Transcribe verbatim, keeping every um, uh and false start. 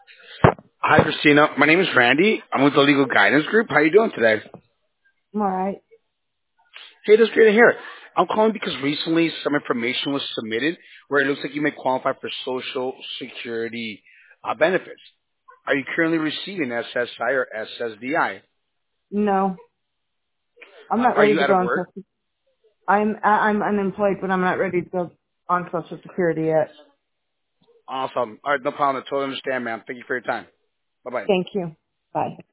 Hi, Christina. My name is Randy. I'm with the Legal Guidance Group. How you doing today? I'm all right. Hey, that's great to hear. I'm calling because recently some information was submitted where it looks like you may qualify for Social Security uh, benefits. Are you currently receiving S S I or S S D I? No, I'm Uh, not are ready you to out go of on work? social. I'm I- I'm unemployed, but I'm not ready to go on Social Security yet. Awesome. All right, no problem. I totally understand, ma'am. Thank you for your time. Bye-bye. Thank you. Bye.